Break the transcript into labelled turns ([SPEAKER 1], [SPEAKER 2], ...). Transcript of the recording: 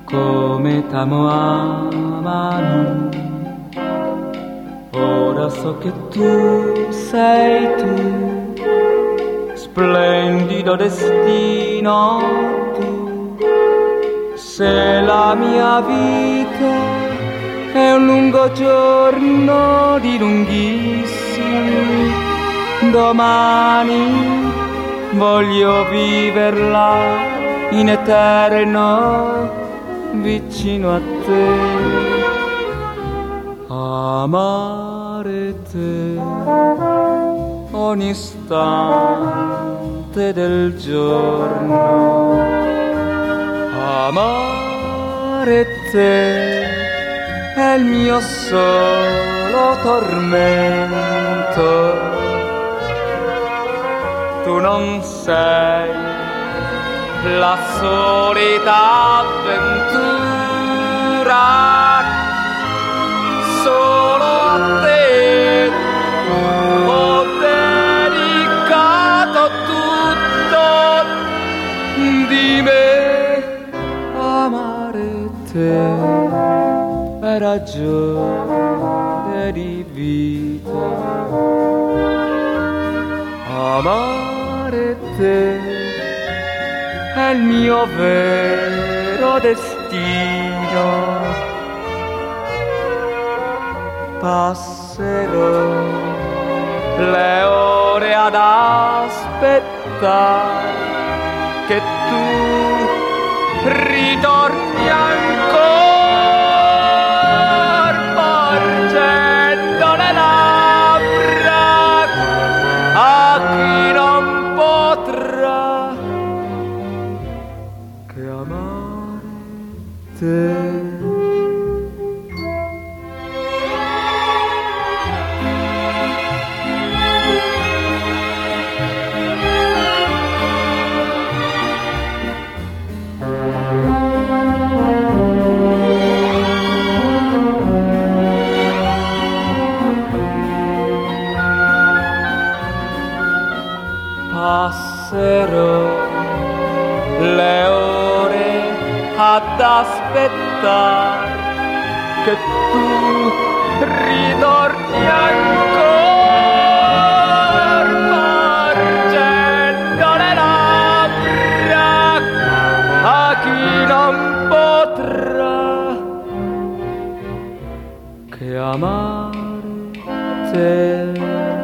[SPEAKER 1] come t'amo amato. Ora so che tu sei tu, splendido destino tu. Se la mia vita è un lungo giorno di lunghissimi, domani voglio viverla in eterno vicino a te. Amare te ogni istante del giorno, amare te è il mio solo tormento. Tu non sei la solita avventura, solo a te ho dedicato tutto di me. Amare te è ragione di vita, amare te è il mio vero destino. Passerò le ore ad aspettare che tu ritorni ancora, porgendo le labbra a chi non potrà che amare te. Passerò le ore ad aspettare che tu ritorni ancora, porgendo le labbra a chi non potrà che amare te.